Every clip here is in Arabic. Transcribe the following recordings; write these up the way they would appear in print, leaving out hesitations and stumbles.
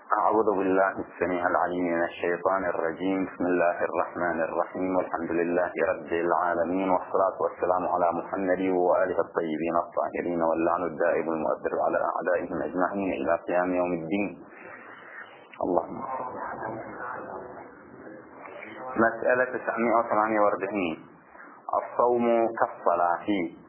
أعوذ بالله السميع العليم من الشيطان الرجيم. بسم الله الرحمن الرحيم، والحمد لله رب العالمين، والصلاة والسلام على محمد وآله الطيبين الطاهرين، واللعن الدائم المؤثر على أعدائهم أجمعين إلى قيام يوم الدين. اللهم صل على مسألة 948. الصوم كالصلاة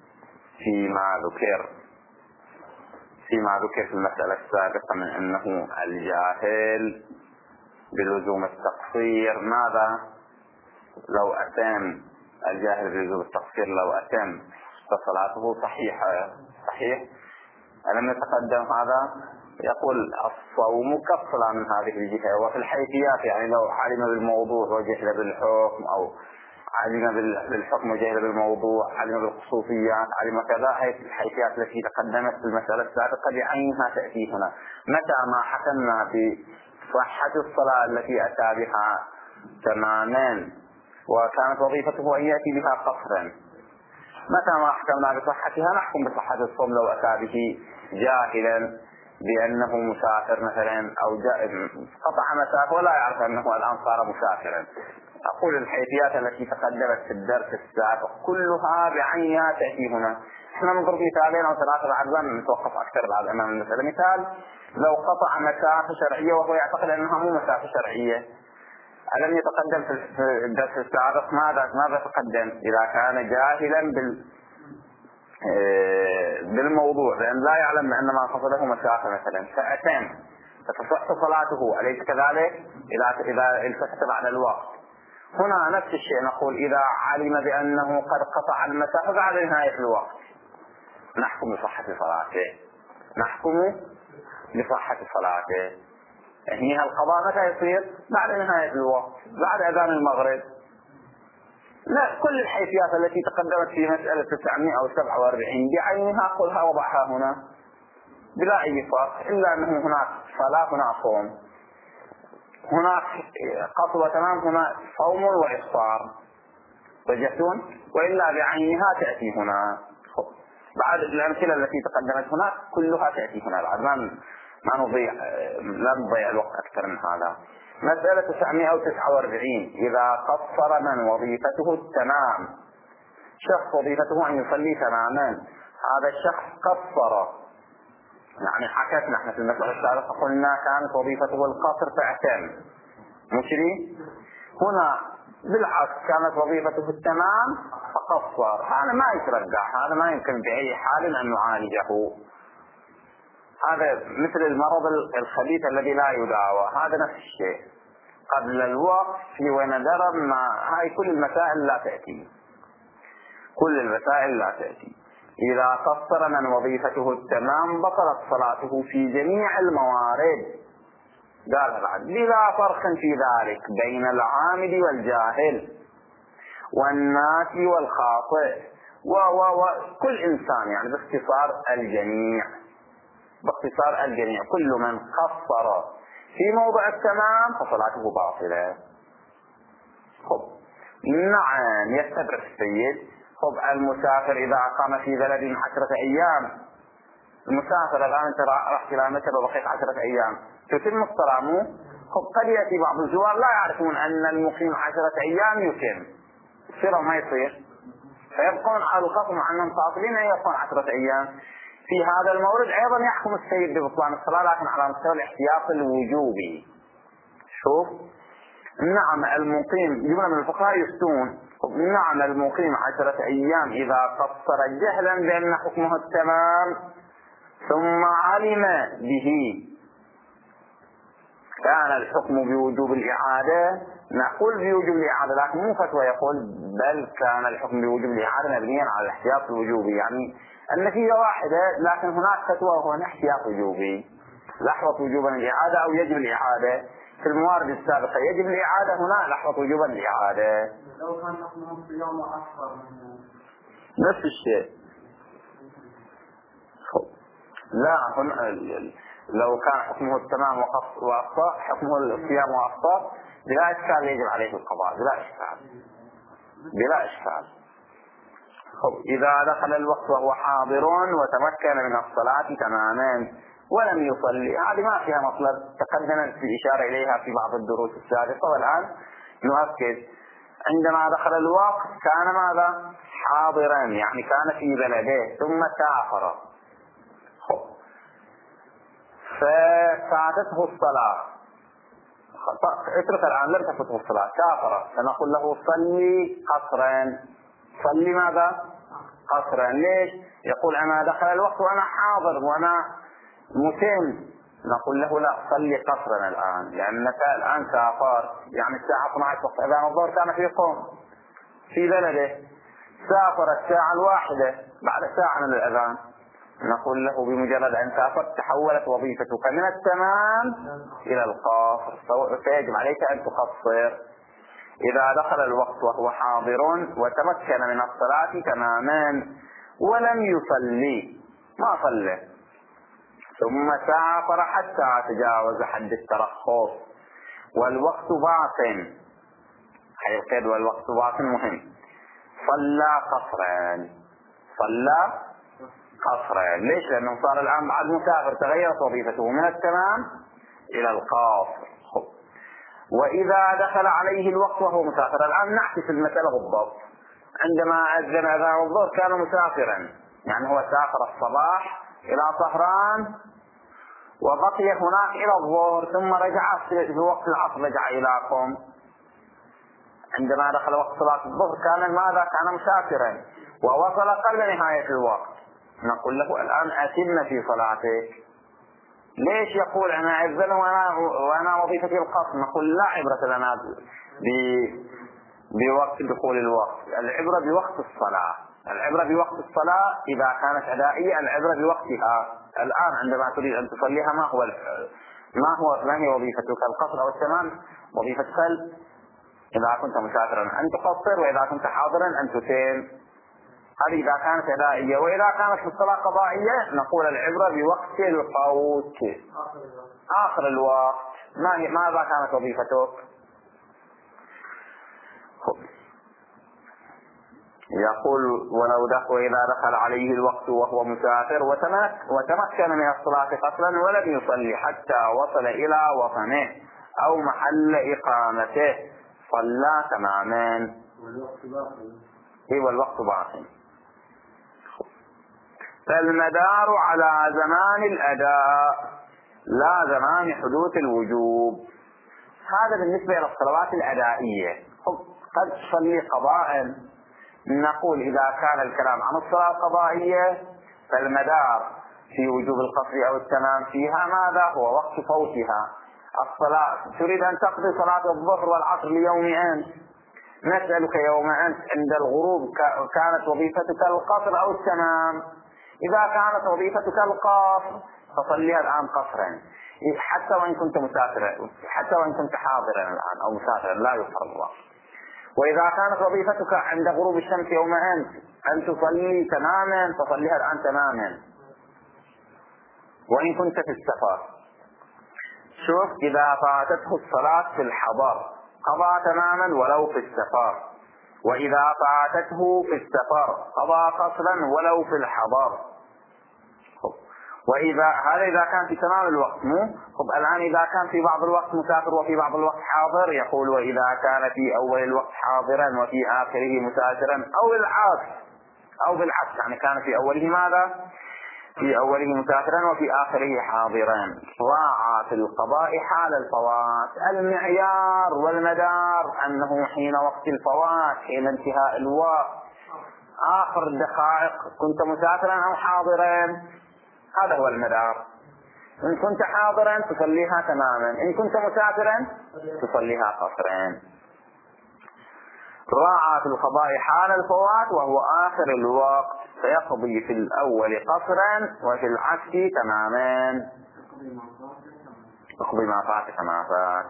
فيما ذكر في المسألة السابقة من أنه الجاهل بلزوم التقصير ماذا لو أتم الجاهل بلزوم التقصير لو أتم فصلاته صحيحة. صحيح؟ ألم يتقدم هذا؟ يقول الصوم كالصلاة من هذه الجهة. وفي الحيثيات يعني لو علم بالموضوع وجهل بالحكم، أو علم بالحكم وجهل بالموضوع، علم بالخصوصيات، علم كذا، هي الحيثيات التي تقدمت في المسألة السابقة بعينها تأتي هنا. متى ما حكمنا بصحة الصلاة التي أتى بها تماما وكانت وظيفته أن يأتي بها قصرا، متى ما حكمنا بصحتها نحكم بصحة الصوم لو أتى به جاهلا بأنه مسافر مثلا، أو قطع مسافة ولا يعرف أنه الآن صار مسافرا. أقول الحيثيات التي تقدمت في الدرس السابق كلها بعينها تأتي هنا. احنا نضرب مثالين أو ثلاثة بعد ذلك نتوقف أكثر بعد أمام المسألة. مثال: لو قطع مسافة شرعية وهو يعتقد أنها مو مسافة شرعية، ألم يتقدم في الدرس السابق ماذا تقدم؟ إذا كان جاهلا بالموضوع، لأن لا يعلم أن ما قصده مسافة مثلا فأتم فتصح صلاته، أليس كذلك؟ إذا التفت بعد الوقت. هنا نفس الشيء، نقول إذا علم بأنه قد قطع المسافة بعد نهاية الوقت نحكم بصحة صلاته. هي القضاء متى يصير؟ بعد نهاية الوقت، بعد أذان المغرب. لا، كل الحيثيات التي تقدمت في مسألة 947 بعينها قلها وضعها هنا بلا أي فرق، إلا أنه هناك صلاة هنا صوم، هناك قصر وتمام، هنا صوم وإفطار، وجهتون، وإلا بعينها تأتي هنا. بعد الأمثلة التي تقدمت هناك كلها تأتي هنا. بعد لا نضيع الوقت أكثر من هذا. مسألة 949: إذا قصر من وظيفته التمام، شخص وظيفته أن يصلي تماما، هذا الشخص قصر، يعني حكتنا احنا في المسألة السابقة قلنا كانت وظيفته القصر فأتم، مشري. هنا بالعكس كانت وظيفته التمام فقصر. هذا ما يترجع، هذا ما يمكن بأي حال أن نعالجه. هذا مثل المرض الخبيث الذي لا يداوى، هذا نفس الشيء. قبل الوقت في وين درب، هاي كل المسائل لا تأتي. إذا قصر من وظيفته التمام بطلت صلاته في جميع الموارد. قال بعد: بلا فرق في ذلك بين العامد والجاهل والناسي والخاطئ وكل إنسان، يعني باختصار الجميع. كل من قصر في موضع التمام فصلاته باطلة. نعم، يستدرك السيد. المسافر إذا أقام في بلد 10 أيام، المسافر الآن أنت رحت إلى مكة وبقيت 10 أيام، تتم الصلاة مو؟ قد يأتي بعض الزوار لا يعرفون أن المقيم 10 أيام يتم، يصير ما يصير، فيبقون على القصر مع أنهم قاصرين أن يبقون 10 أيام. في هذا المورد أيضا يحكم السيد ببطلان الصلاة، لكن على مستوى الاحتياط الوجوبي. شوف، نعم المقيم، جملة من الفقهاء يفتون: نعم المقيم 10 أيام إذا قصر جهلا بأن حكمه التمام ثم علم به كان الحكم بوجوب الإعادة. نقول بوجوب الإعادة، لكن مو فتوى يقول بل كان الحكم بوجوب الإعادة مبنيا على الاحتياط الوجوبي، يعني النتيجة واحدة، لكن هناك فتوى وهنا احتياط وجوبي. لحظة وجوبا الإعادة أو يجب الإعادة. في الموارد السابقة يجب الإعادة، هنا لحظة وجوبا الإعادة. لو كان حكمهم صيام أكثر نفس الشيء. لا، لو كان حكمه التمام وأخطأ، حكمه الصيام وأخطأ، بلا إشكال يجب عليه القضاء، بلا إشكال. إذا دخل الوقت وهو حاضر وتمكن من الصلاة تماما، ولم يصلي، هذه ما فيها مطلب، تقدمت الإشارة إليها في بعض الدروس السابقة، والآن نؤكد. عندما دخل الوقت كان ماذا؟ حاضرا، يعني كان في بلده ثم سافر، ففاتته الصلاة، اترك الآن، لم تفته الصلاة، سافر، فنقول له صلي قصرا. صلي ماذا؟ قصرا. ليش؟ يقول أنا دخل الوقت وأنا حاضر وأنا متم. نقول له لا، صلي قصرا الآن، لأنك الآن سافرت، يعني الساعة 12 وقت أذان الظهر كان في قوم في بلده، سافر الساعة 1 بعد ساعة من الأذان، نقول له بمجرد أن سافرت تحولت وظيفتك من التمام إلى القصر، فيجب عليك أن تقصر. إذا دخل الوقت وهو حاضر وتمكن من الصلاة تماما ولم يصلي، ما صلى، ثم سافر حتى تجاوز حد الترخص والوقت باق، حيث والوقت باق مهم، صلى قصرا. صلى قصرا. ليش؟ لأنه صار الآن بعد مسافر، تغيرت وظيفته من التمام إلى القصر. وإذا دخل عليه الوقت وهو مسافر، الآن نعكس المسألة بالضبط. عندما أذن أذان الظهر كان مسافرا، يعني هو سافر الصباح إلى صهران وبقي هناك إلى الظهر، ثم رجع في وقت العصر، رجع إلى قم. عندما دخل وقت صلاة الظهر كان ماذا؟ كان مسافرا ووصل قبل نهاية الوقت، نقول له الآن أتم في صلاتك. ليش؟ يقول أنا أذن وأنا وظيفتي القصر، نقول لا عبرة لنا بوقت دخول الوقت، العبرة بوقت الصلاة، العبرة بوقت الصلاة إذا كانت أدائية، العبرة بوقتها. الآن عندما تريد أن تصليها ما هي وظيفتك؟ القصر أو التمام؟ وظيفتك إذا كنت مسافرا أن تقصر، وإذا كنت حاضرا أن تتم. هذه إذا كانت أدائية. وإذا كانت في الصلاة قضائية نقول العبرة بوقت الفوت، آخر الوقت. ماذا كانت وظيفتك؟ يقول وإذا دخل عليه الوقت وهو مسافر وتمكن من الصلاة قصرا ولم يصلي حتى وصل إلى وطنه أو محل إقامته، صلى تماما. والوقت باق. فالمدار على زمان الأداء لا زمان حدوث الوجوب. هذا بالنسبة إلى الصلوات الأدائية. قد تصلي قضاء، نقول إذا كان الكلام عن الصلاة القضائية فالمدار في وجوب القصر أو التمام فيها ماذا؟ هو وقت فوتها. الصلاة تريد أن تقضي صلاة الظهر والعصر ليوم أمس، نسألك يوم أمس عند الغروب كانت وظيفتك القصر أو التمام؟ إذا كانت وظيفتك القصر فصليها الآن قصرا، حتى وإن كنت مسافرا، حتى وإن كنت حاضرا الآن أو مسافرا لا يفرض. وإذا كانت وظيفتك عند غروب الشمس يوم أمس أن تصلي تماما فصليها الآن تماما. وإن كنت في السفر، شوف، إذا فاتته الصلاة في الحضر قضى تماما ولو في السفر، وإذا فاتته في السفر قضى قصرا ولو في الحضر. هذا إذا كان في تمام الوقت. الآن إذا كان في بعض الوقت مسافر وفي بعض الوقت حاضر، يقول وإذا كان في أول الوقت حاضرا وفي آخره مسافرا، أو العكس، أو بالعكس، يعني كان في أوله ماذا؟ في أوله مسافرا وفي آخره حاضرا، راعى في القضاء حال الفوات. المعيار والمدار أنه حين وقت الفوات، حين انتهاء الوقت، آخر الدقائق، كنت مسافرا أو حاضرا، هذا هو المدار. إن كنت حاضرا تصليها تماما، إن كنت مسافرا تصليها قصرا. راعى في القضاء حال الفوات وهو آخر الوقت، فيقضي في الأول قصرا وفي العكس تماما. يقضي ما فات كما فات.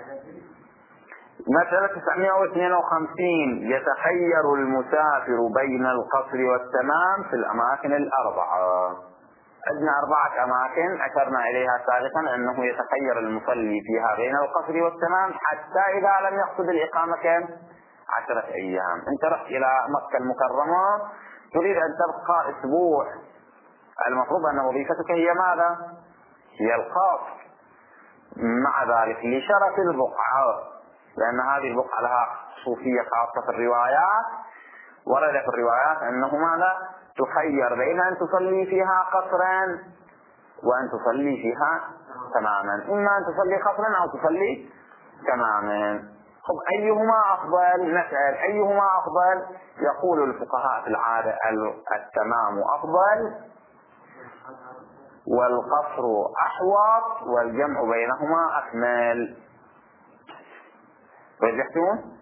مسألة 952. يتخير المسافر بين القصر والتمام في الأماكن الأربعة. عندنا 4 أماكن أشرنا إليها سابقا أنه يتخير المصلي فيها بين القصر والتمام حتى إذا لم يقصد الإقامة كم 10 أيام. أنت رحت إلى مكة المكرمة تريد أن تبقى أسبوع، المفروض أن وظيفتك هي ماذا؟ هي القصر، مع ذلك لشرف البقعة، لأن هذه البقعة لها خصوصية خاصة في الروايات. ورد في الروايات أنه ماذا؟ تخير بين أن تصلي فيها قصرا وأن تصلي فيها تماما، إما أن تصلي قصرا أو تصلي تماما. أيهما أفضل؟ نسأل أيهما أفضل؟ يقول الفقهاء في العادة التمام أفضل والقصر أحوط والجمع بينهما أكمل. رجحتون؟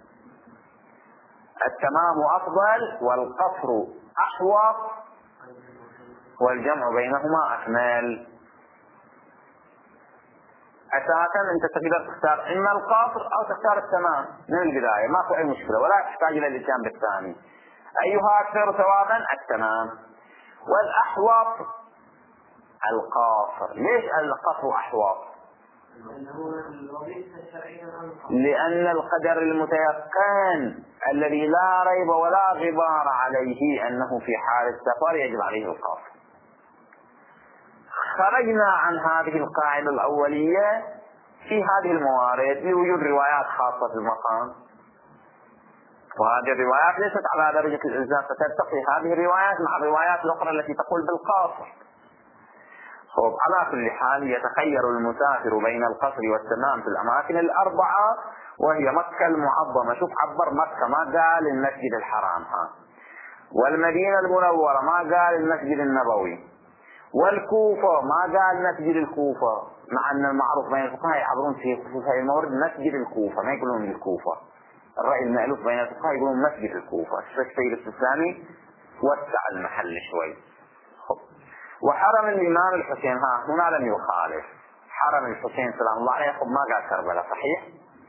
التمام أفضل والقصر أحوط والجمع بينهما أكمل. أساسا أنت تقدر تختار إما القصر أو تختار التمام من البداية، ما في أي مشكلة ولا تحتاج إلى الجانب الثاني. أيها أكثر ثوابا؟ التمام. والأحوط القاصر. ليش القصر أحوط؟ لأن القدر المتيقن الذي لا ريب ولا غبار عليه أنه في حال السفر يجب عليه القصر. خرجنا عن هذه القاعدة الأولية في هذه الموارد لوجود روايات خاصة في المقام، وهذه الروايات ليست على درجة الإلزام، فتلتقي هذه الروايات مع الروايات الأخرى التي تقول بالقاصر. على كل حال يتخير المسافر بين القصر والتمام في الأماكن الأربعة، وهي مكة المعظمة. شوف عبر مكة، ما قال المسجد الحرام، والمدينة المنورة ما قال المسجد النبوي، والكوفة ما قال مسجد الكوفة، مع أن المعروف بين الفقهاء يعبرون في خصوص هذه المورد مسجد الكوفة، ما يقولون الكوفة. الرأي المألوف بين الفقهاء يقولون مسجد الكوفة. السيد السيستاني وسع المحل شوي. وحرم الإمام الحسين هنا لم يخالف. حرم الحسين سلام الله عليه ما قال كربلاء، صحيح؟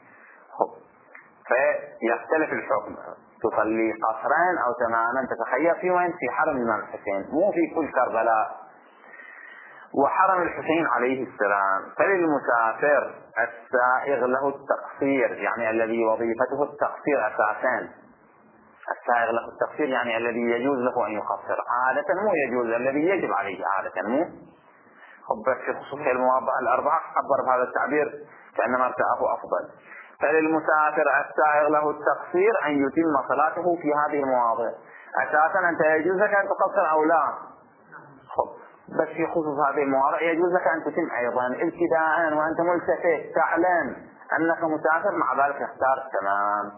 فيختلف الحكم، تصلي قصرين أو تماما، تتخير في وين؟ في حرم الإمام الحسين، مو في كل كربلاء. وحرم الحسين عليه السلام. فللمسافر السائغ له التقصير، يعني الذي وظيفته التقصير أساسا. السائغ له التقصير يعني الذي يجوز له أن يقصر عادة، مو يجوز الذي يجب عليه عادة، مو. بس في خصوص المواضع الأربعة عبر بهذا التعبير كأنما ارتأه أفضل. فللمسافر السائغ له التقصير أن يتم صلاته في هذه المواضع. أساسا أنت يجوز لك أن تقصر أو لا، بس في خصوص هذه المواضع يجوز لك أن تتم أيضا ابتداء وأنت ملتفت تعلم أنك مسافر، مع ذلك اختار تمام.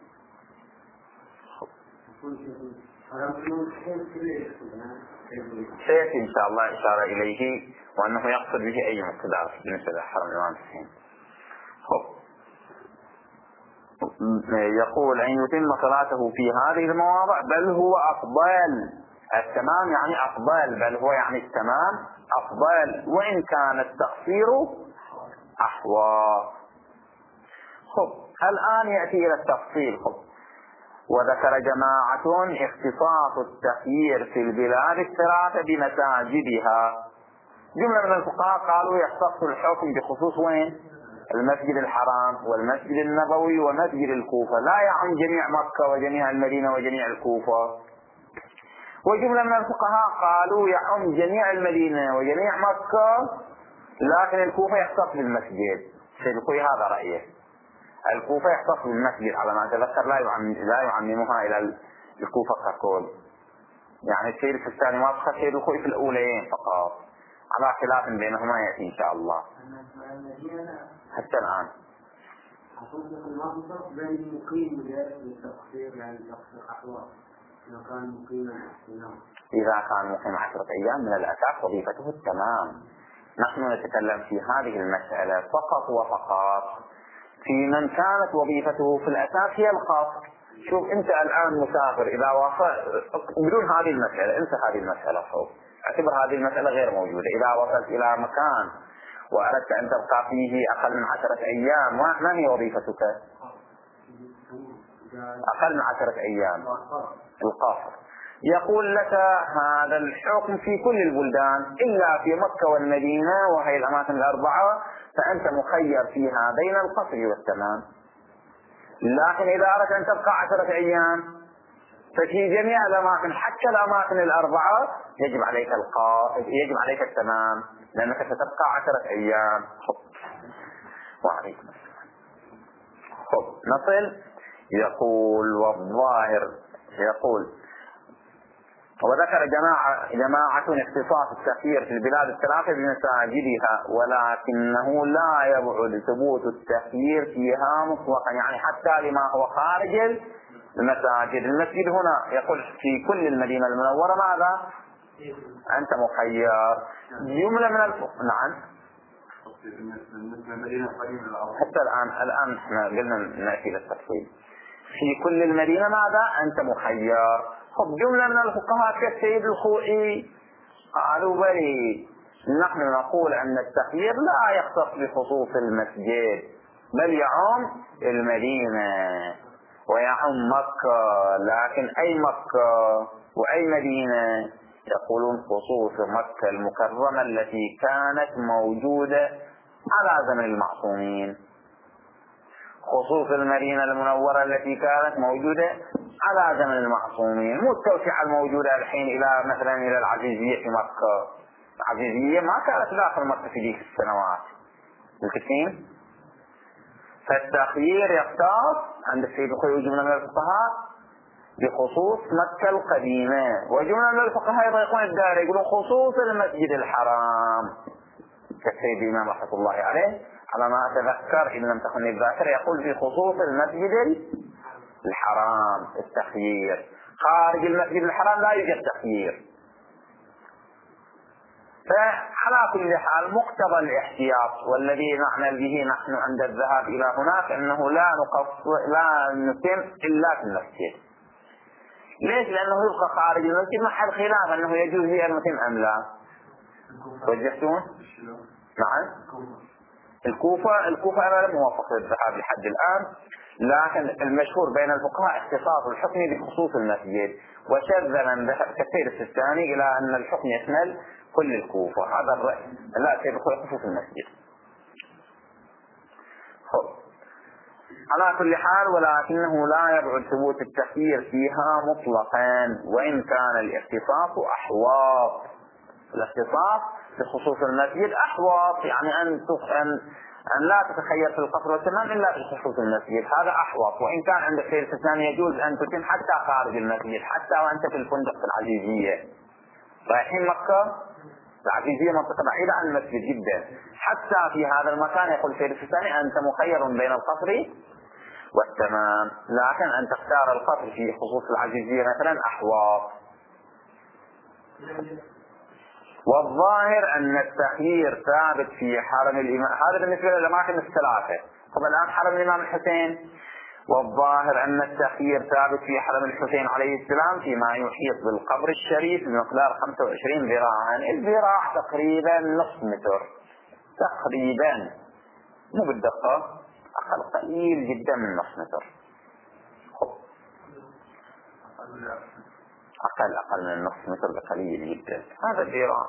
سيأتي إن شاء الله إشارة إليه، وأنه يقصد به أي مقدار بالنسبة لحرم الإمام الحسين. يقول أن يتم صلاته في هذه المواضع، بل هو أفضل. التمام يعني أفضل، بل هو يعني التمام أفضل، وإن كان التقصير أحوط. الآن يأتي إلى التفصيل. وذكر جماعة اختصاص التخيير في البلاد الثلاثة بمساجدها. جملة من الفقهاء قالوا يختص الحكم بخصوص وين؟ المسجد الحرام والمسجد النبوي ومسجد الكوفة، لا يعم جميع مكة وجميع المدينة وجميع الكوفة. وجملة من الفقهاء قالوا يعم جميع المدينة وجميع مكة، لكن الكوفة يختص بالمسجد. سيدخل هذا رأيه، الكوفة يختص بالمسجد على ما أتذكر، لا يعممها إلى الكوفة ككل. يعني السيد السيستاني وافق السيد الخوئي في الأولين فقط، على خلاف بينهما يأتي إن شاء الله. حتى الآن بين المقيم والتقصير، يعني تقصير أحوال إذا كان مقيما. إذا كان مقيم 10 أيام من الأساس وظيفته التمام. نحن نتكلم في هذه المسألة فقط وفقط في من كانت وظيفته في الأساس هي القصر. شوف أنت الآن مسافر، إذا وصلت بدون هذه المسألة، انسى هذه المسألة، اعتبر هذه المسألة غير موجودة. إذا وصلت إلى مكان وأردت أن تبقى فيه أقل من 10 أيام، ما هي وظيفتك؟ أقل من 10 أيام القصر. يقول لك هذا الحكم في كل البلدان إلا في مكة والمدينة وهي الأماكن الأربعة، فأنت مخير فيها بين القصر والتمام. لكن إذا أردت أن تبقى 10 أيام ففي جميع الأماكن حتى الأماكن الأربعة يجب عليك التمام، لأنك ستبقى 10 أيام. وعليكم السلام. نصل. يقول والظاهر، يقول وذكر جماعة اختصاص التخيير في البلاد الثلاثة بمساجدها، ولكنه لا يبعد ثبوت التخيير فيها مطلقا، يعني حتى لما هو خارج المساجد. المسجد هنا يقول في كل المدينة المنورة ماذا؟ أنت مخير. جملة من نعم. حتى الآن احنا قلنا نأتي للتفصيل. في كل المدينة ماذا؟ أنت مخير. جملة من الفقهاء كالسيد الخوئي قالوا بلي نحن نقول أن التخيير لا يختص بخصوص المسجد، بل يعم المدينة ويعم مكة، لكن أي مكة وأي مدينة؟ يقولون خصوص مكة المكرمة التي كانت موجودة على زمن المعصومين، خصوص المدينة المنورة التي كانت موجودة على زمن المعصومين، مو التوسعة الموجودة الحين إلى مثلا إلى العزيزية في مكة. العزيزية ما كانت داخل مكة في ذيك السنوات الكثير. فالتخيير يختص عند السيد الخوئي وجملة من الفقهاء بخصوص مكة القديمة، وجملة من الفقهاء يضيقون الدائرة يقولون خصوص المسجد الحرام، كالسيد الإمام رحمة الله عليه على ما أتذكر إن لم تكن الذاكرة يقول في خصوص المسجد الحرام التخيير. خارج المسجد الحرام لا يوجد تخيير. فعلى كل حال مقتضى الاحتياط والذي نعمل به نحن عند الذهاب إلى هناك أنه لا نتم إلا في المسجد. ليش؟ لأنه يبقى خارج المسجد محل خلاف أنه يجوز لي أن نتم أم لا. وجهتون؟ نعم. الكوفة أنا لم أوافق للذهاب لحد الآن، لكن المشهور بين الفقهاء اختصاص الحكم بخصوص المسجد، وشذ من ذهب كثير السيستاني إلى أن الحكم يشمل كل الكوفة. هذا الرأي لا يشمل خصوص المسجد. على كل حال ولكنه لا يبعد ثبوت التخيير فيها مطلقا، وإن كان الاختصاص أحواط. الاختصاص بخصوص المسجد أحوط، يعني أن لا تتخير في القصر والتمام إلا في خصوص المسجد، هذا أحوط. وإن كان عندك خير استثنائي يجوز أن تتم حتى خارج المسجد، حتى وأنت في الفندق في العزيزية. رايحين مكة، العزيزية منطقة بعيدة عن المسجد جدا، حتى في هذا المكان يقول خير استثنائي أنت مخير بين القصر والتمام، لكن أن تختار القصر في خصوص العزيزية مثلا أحوط. والظاهر أن التخيير ثابت في حرم الإمام، هذا بالنسبة للأماكن الثلاثة. طب الآن حرم الإمام الحسين، والظاهر أن التخيير ثابت في حرم الحسين عليه السلام فيما يحيط بالقبر الشريف بمقدار 25 ذراعا. الذراع تقريبا نصف متر تقريبا، مو بالدقة، أقل قليل جدا من نصف متر، أقل من نصف متر بقليل جدا. هذا الذراع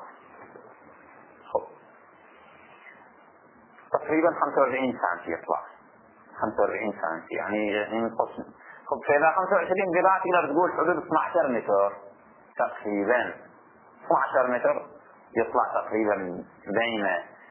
تقريبا 45 سنتي يطلع، 45 سنتي يعني ينقص. فإذا 25 ذراع تقدر تقول حدود 12 متر تقريبا. 12 متر يطلع تقريبا بين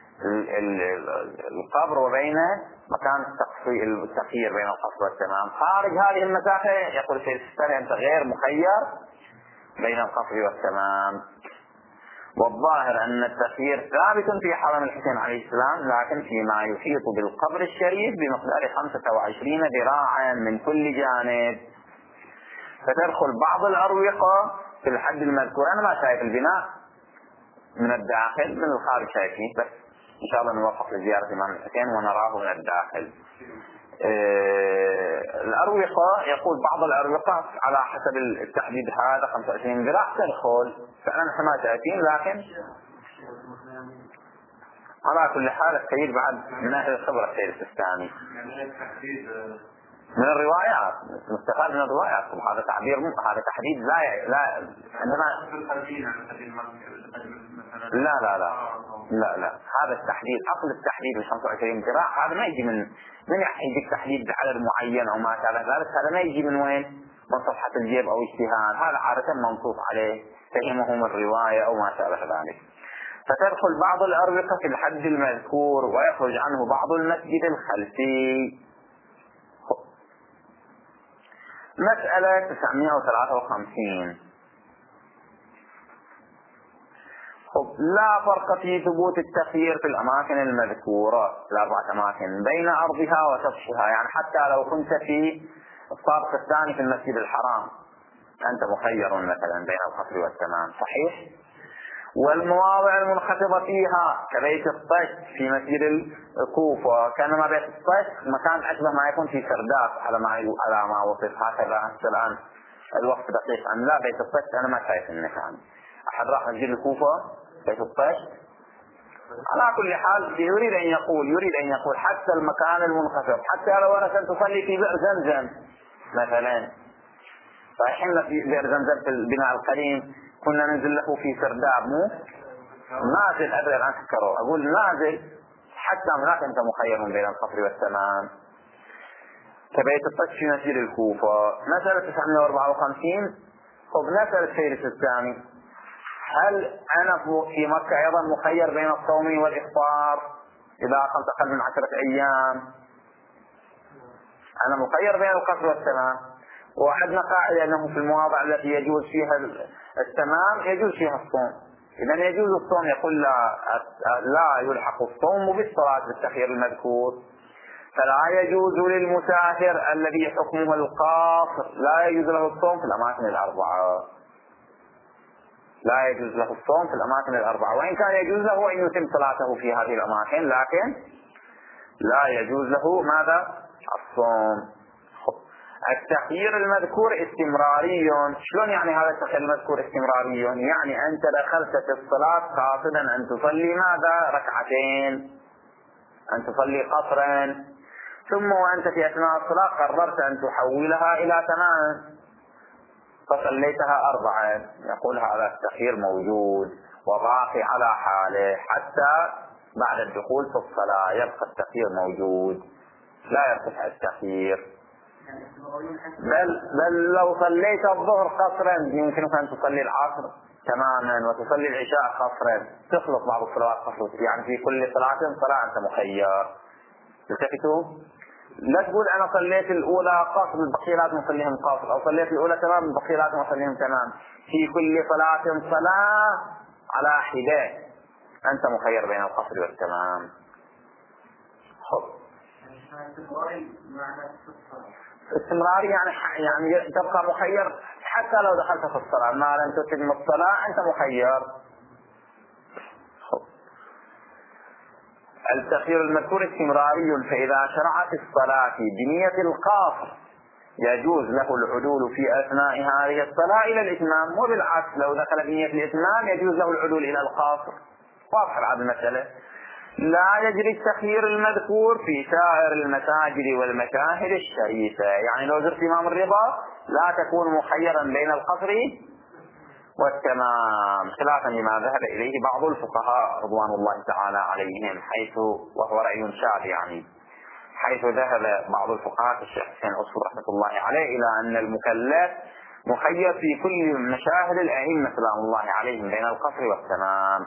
القبر وبين مكان التخيير بين القصر والتمام. خارج هذه المسافة يقول الشيخ السيستاني أنت غير مخير بين القصر والتمام. والظاهر أن التخيير ثابت في حرم الحسين عليه السلام، لكن فيما يحيط بالقبر الشريف بمقدار 25 ذراعا من كل جانب. فتدخل بعض الأروقة في الحد المذكور. أنا ما شايف البناء من الداخل، من الخارج شايفين، بس إن شاء الله نوفق لزيارة الإمام الحسين ونراه من الداخل. الأروقة يقول بعض الأروقة على حسب التحديد هذا 25 ذراع تدخل، فعلا ما شايفين، لكن على كل حال السيد بعد من أهل الخبرة السيد السيستاني من الروايات، مستفاد من الروايات. هذا تعبير هذا تحديد لا عندما لا هذا التحديد، أصل التحديد ال 25 ذراع هذا ما يجي من يديك تحديد بعدد معين أو ما شابه ذلك. هذا ما يجي من وين؟ من صفحة الجيب أو اجتهاد، هذا عادة منصوص عليه، فهمه من رواية أو ما شابه ذلك. فتدخل بعض الأربقة في الحد المذكور ويخرج عنه بعض المسجد الخلفي. مسألة 953. لا فرق في ثبوت التخيير في الأماكن المذكورة، الأربعة أماكن، بين أرضها وسطحها. يعني حتى لو كنت في الطابق الثاني في المسجد الحرام أنت مخير مثلا بين القصر والتمام، صحيح؟ والمواضع المنخفضة فيها كبيت الطشت في مسجد الكوفة، كانما بيت الطشت مكان أشبه ما يكون في سرداب على ما وصف هكذا. الآن الوقت دقيق أم لا؟ بيت الطشت أنا ما شايف المكان. أحد راح مسجد الكوفة بيت الطشت؟ على كل حال يريد أن يقول حتى المكان المنخفض، حتى لو أنا كنت أصلي في بئر زمزم مثلا، فإحنا في بئر زمزم في البناء القديم كنا ننزل له في سرداب، مو نازل أبدا الآن تذكروا، أقول نازل، حتى هناك أنت مخير بين القصر والتمام كبيت الطشت في مسجد الكوفة. مسألة 954. نسأل السيد الثاني، هل أنا في مكة أيضا مخير بين الصوم والإفطار إذا أقمت أقل من 10 أيام؟ أنا مخير بين القصر والتمام، وعندنا قاعدة أنه في المواضع التي يجوز فيها التمام يجوز فيها الصوم. إذا يجوز الصوم، يقول لا يلحق الصوم بالصلاة بالتخيير المذكور. فلا يجوز للمسافر الذي حكمه القاصر، لا يجوز له الصوم في الأماكن الأربعة، لا يجوز له الصوم في الأماكن الأربعة، وإن كان يجوز له أن يتم صلاته في هذه الأماكن، لكن لا يجوز له ماذا؟ الصوم. التخيير المذكور استمراري. شلون يعني هذا التخيير المذكور استمراري؟ يعني أنت دخلت في الصلاة قاصدا أن تصلي ماذا؟ ركعتين، أن تصلي قصرا، ثم وأنت في أثناء الصلاة قررت أن تحولها إلى 8 فصليتها 4. يقول هذا التخيير موجود وباقي على حاله حتى بعد الدخول في الصلاة، يبقى التخيير موجود، لا يرتفع التخيير. بل لو صليت الظهر قصرا يمكنك أن تصلي العصر تماما وتصلي العشاء قصرا، تخلط بعض الصلوات قصر، يعني في كل صلاة أنت مخير. التفتوا، لا تقول أنا صليت الأولى قصر البقية لازم أصليهم قصر، أو صليت الأولى تمام البقية لازم أصليهم تمام. في كل صلاة صلاة على حدة، أنت مخير بين القصر والتمام. استمراري يعني تبقى مخير حتى لو دخلت في الصلاة، ما لم تتم الصلاة أنت مخير. التخيير المذكور استمراري، فإذا شرع في الصلاة بنية القاصر يجوز له العدول في أثناء هذه الصلاة إلى الإتمام، وبالعكس لو دخل بنية الإتمام يجوز له العدول إلى القاصر. واضح هذه المسألة. لا يجري التخيير المذكور في سائر المساجد والمشاهد الشريفة، يعني لو زرت إمام الرضا لا تكون مخيرا بين القصر والتمام، خلافا لما ذهب إليه بعض الفقهاء رضوان الله تعالى عليهم، حيث وهو رأي شاذ يعني، حيث ذهب بعض الفقهاء الشيخ حسين عصفور رحمة الله عليه إلى أن المكلف مخير في كل مشاهد الأئمة سلام الله عليهم بين القصر والتمام.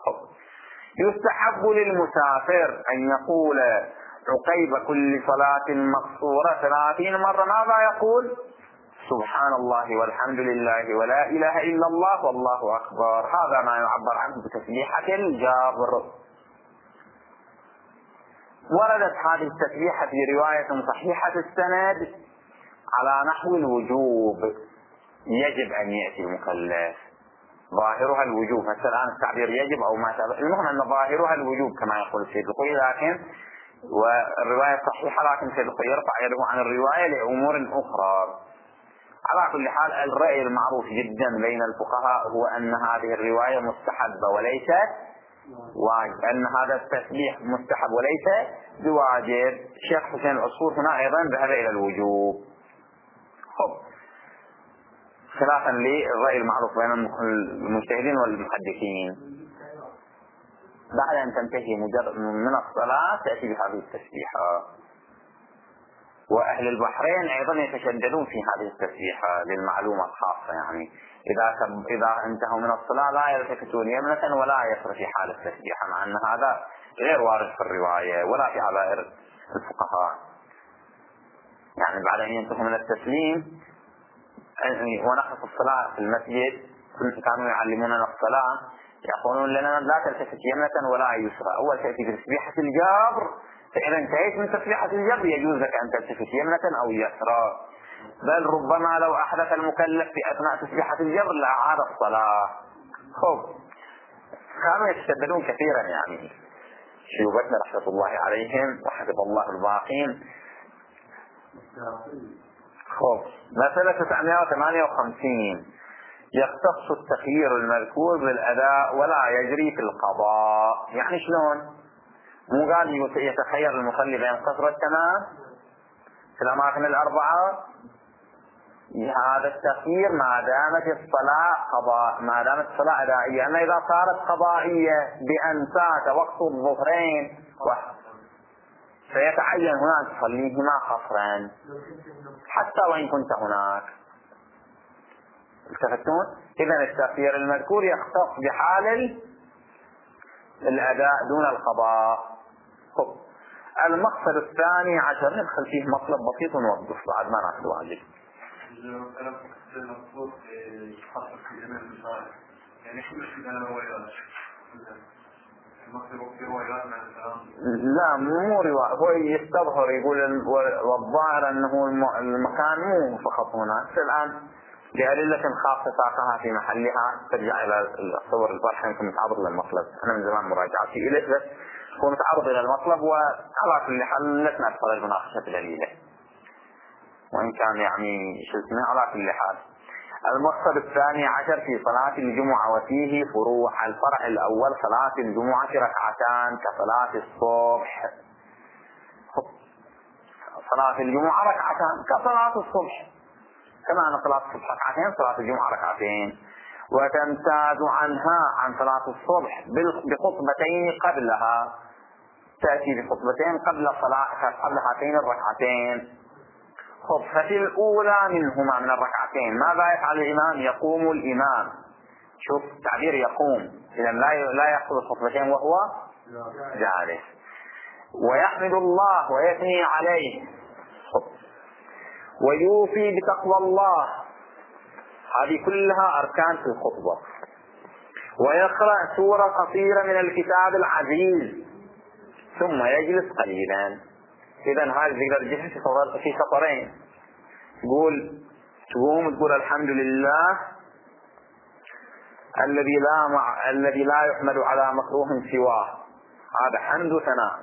يستحب للمسافر أن يقول عقيب كل صلاة مقصورة 30 مرة ماذا يقول؟ سبحان الله والحمد لله ولا إله إلا الله والله أكبر. هذا ما يعبر عنه بتسبيحة الجابر. وردت هذه التسبيحة في رواية صحيحة السند على نحو الوجوب، يجب أن يأتي المكلف، ظاهرها الوجوب. مثلا الآن التعبير يجب أو ما شابه، المهم أن ظاهرها الوجوب كما يقول السيد القوي، لكن والرواية صحيحة، لكن السيد القوي يرفع يده عن الرواية لأمور أخرى. على كل حال الرأي المعروف جدا بين الفقهاء هو أن هذه الرواية مستحبة وليست واجب، أن هذا التسبيح مستحب وليس بواجب. الشيخ حسين العصفور هنا أيضا ذهب إلى الوجوب، خلافا للرأي المعروف بين المجتهدين والمحدثين. بعد أن تنتهي من الصلاة تأتي بهذه التسبيحة. وأهل البحرين أيضا يتشددون في هذه التسبيحة للمعلومة الخاصة، يعني إذا انتهوا من الصلاة لا يلتفتون يمنة ولا يسر في حال التسبيحة، مع أن هذا غير وارد في الرواية ولا في عبائر الفقهاء. يعني بعد أن ينتهوا من التسليم ونقف الصلاة في المسجد كانوا يعلموننا الصلاة، يقولون لنا لا تلتفت يمنة ولا يسرى، أول تأتي بتسبيحة الجبر، فإذا انتهيت من تسبيحة الجبر يجوز لك أن تلتفت يمنة أو يسرى، بل ربما لو أحدث المكلف في أثناء تسبيحة الجبر لأعاد الصلاة. كانوا يتشددون كثيرا، يعني شيوبتنا رحمة الله عليهم وحفظ الله الباقين. مسألة 958 يختص التخيير المذكور بالأداء ولا يجري في القضاء. يعني شلون؟ مو قال يتخير المصلي بين القصر والتمام في الأماكن الأربعة؟ هذا التخيير ما دامت الصلاة قضاء، ما دامت الصلاة أدائية. أما إذا صارت قضائية بأن فات وقت الظهرين فيتعين هناك تصليهما قصرا حتى وإن كنت هناك. التفتون؟ إذن التخيير المذكور يختص بحال الأداء دون القضاء. المقصد الثاني عشر ندخل فيه مطلب بسيط ونوضح بعد ما ناخذ واجب. لا مو رواية، هو يستظهر يقول والظاهر أنه المكان مو فقط هنا الآن لأدلة خاصة ساقها في محلها ترجع إلى الصور البارحة يمكن متعرض للمطلب. أنا من زمان مراجعتي إليه بس هو متعرض إلى المطلب، وعلى كل حال لسنا ندخل المناقشة دليله وإن كان يعني شلتنا. على كل حال المقصد الثاني عشر في صلاة الجمعة وفيه فروع. الفرع الأول صلاة الجمعة ركعتان كصلاة الصبح. صلاة الجمعة ركعتان كصلاة الصبح، كما أن صلاة الصبح ركعتين صلاة الجمعة ركعتين، وتمتاز عنها عن صلاة الصبح بخطبتين قبلها، تأتي بخطبتين قبل هاتين الركعتين. ففي الأولى منهما من الركعتين ماذا يفعل الإمام؟ يقوم الإمام، شوف تعبير يقوم، إذا لا يأخذ الخطبتين وهو جالس، ويحمد الله ويثني عليه ويوفي بتقوى الله، هذه كلها أركان في الخطبة، ويقرأ سورة قصيرة من الكتاب العزيز ثم يجلس قليلا. إذا هذه الجلسة في سطرين، تقوم تقول الحمد لله الذي لا يحمد على مكروه سواه، هذا حمد ثناء.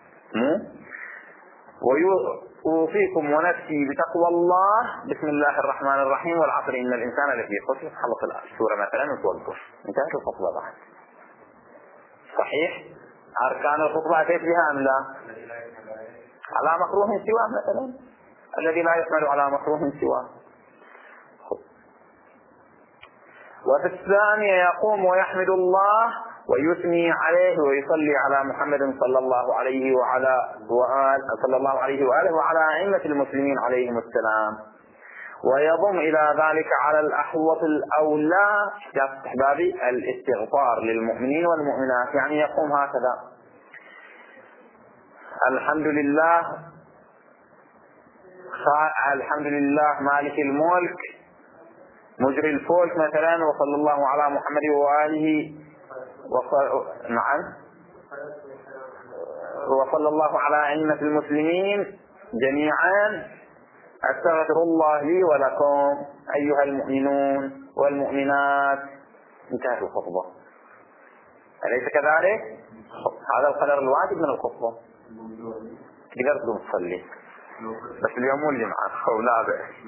ويوصيكم ونفسي بتقوى الله، بسم الله الرحمن الرحيم، والعصر إن الإنسان لفي خسر، خلص السورة مثلا وتوقف، انتهت الخطبة بعد. صحيح؟ أركان الخطبة أتيت بها أم لا؟ على مكروه سواه مثلا، الذي لا يحمد على مكروه سواه. وفي الثانية يقوم ويحمد الله ويثني عليه ويصلي على محمد صلى الله عليه وآله وعلى أئمة المسلمين عليهم السلام، ويضم إلى ذلك على الأحوط الأولى استحباب الاستغفار للمؤمنين والمؤمنات. يعني يقوم هكذا: الحمد لله مالك الملك مجري الفلك مثلا، وصلى الله على محمد وآله وصلى الله على أئمة المسلمين جميعا، أستغفر الله لي ولكم أيها المؤمنون والمؤمنات. انتهت الخطبة. أليس كذلك؟ هذا القدر الواجب من الخطبة. تقدر تقوم تصلي بس اليوم مو الجمعة أو لا بأس.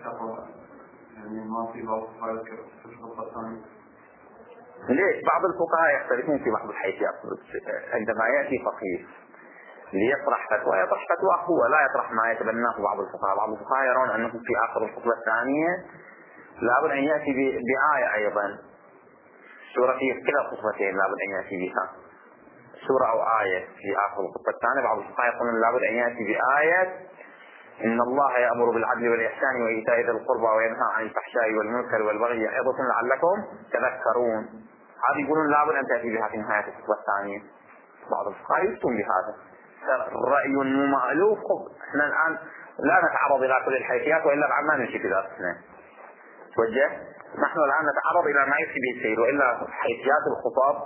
ليش؟ بعض الفقهاء يختلفون في بعض الحيثيات. عندما يأتي فقيه ليطرح فتوى يطرح فتوى هو، لا يطرح ما يتبناه بعض الفقهاء. بعض الفقهاء يرون أنه في آخر الخطبة الثانية لابد أن يأتي بآية أيضا، سورة في كلا الخطبتين لابد أن يأتي بها سورة أو آية في آخر الخطبة الثانية. بعض الفقهاء يقولون لابد أن يأتي بآية إن الله يأمر بالعدل والإحسان وإيتاء ذي القربى وينهى عن الفحشاء والمنكر والبغي يعظكم لعلكم تذكرون. هذه يقولون لابد أن تأتي بها في نهاية الخطبة الثانية. بعض الفقهاء يفتون بهذا، رأي مو مألوف. احنا الآن لا نتعرض إلى كل الحيثيات وإلا بعد ما نمشي في ذات السنة. توجه نحن الآن نتعرض إلى ما يكفي به السير، وإلا حيثيات الخطاب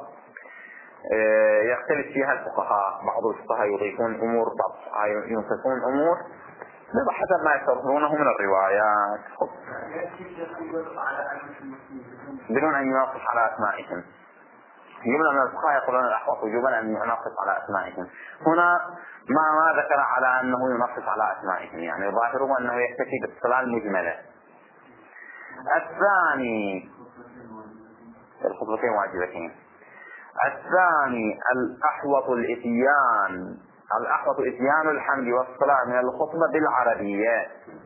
يختلف فيها الفقهاء. بعض الفقهاء يضيفون أمور، بعض ينقصون أمور بحسب ما يستظهرونه من الروايات بدون أن ينص على أسمائهم. جملة من الفقهاء يقولون الأحوط وجوبا أن ينص على أسمائهم. هنا ما ذكر على أنه ينص على أسمائهم، يعني ظاهره أنه يكتفي بالصلاة المجملة. الثاني الخطبتين واجبتين. الثاني الأحوط إتيان الحمد والصلاة من الخطبة بالعربية.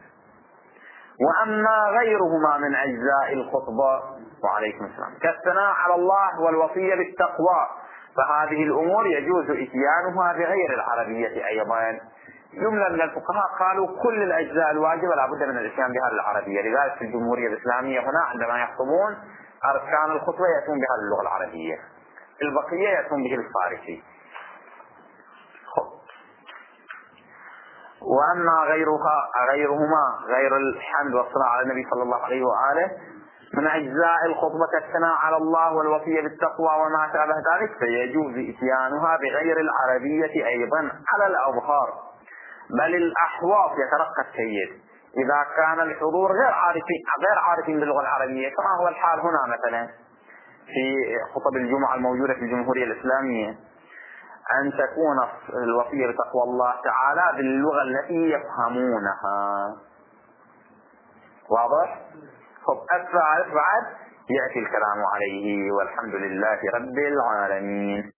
وأما غيرهما من أجزاء الخطبة وعليكم السلام كالثناء على الله والوصية بالتقوى، فهذه الأمور يجوز إتيانها بغير العربية أيضا. جملة من الفقهاء قالوا كل الأجزاء الواجبة لابد من الإتيان بها بالعربية. لذلك في الجمهورية الإسلامية هنا عندما يخطبون أركان الخطبة يأتون بها باللغة العربية، البقية يأتون به الفارسي. وأما غيرهما غير الحمد والصلاة على النبي صلى الله عليه وآله من أجزاء الخطبة كالثناء على الله والوصية بالتقوى وما شابه ذلك فيجوز إتيانها بغير العربية أيضا على الأظهار، بل الأحواط يترقى السيد إذا كان الحضور غير عارفين باللغة العربية، كما هو الحال هنا مثلا في خطب الجمعة الموجودة في الجمهورية الإسلامية، أن تكون الوصية بتقوى الله تعالى باللغة التي يفهمونها. واضح؟ الثالث بعد يأتي الكلام عليه، والحمد لله رب العالمين.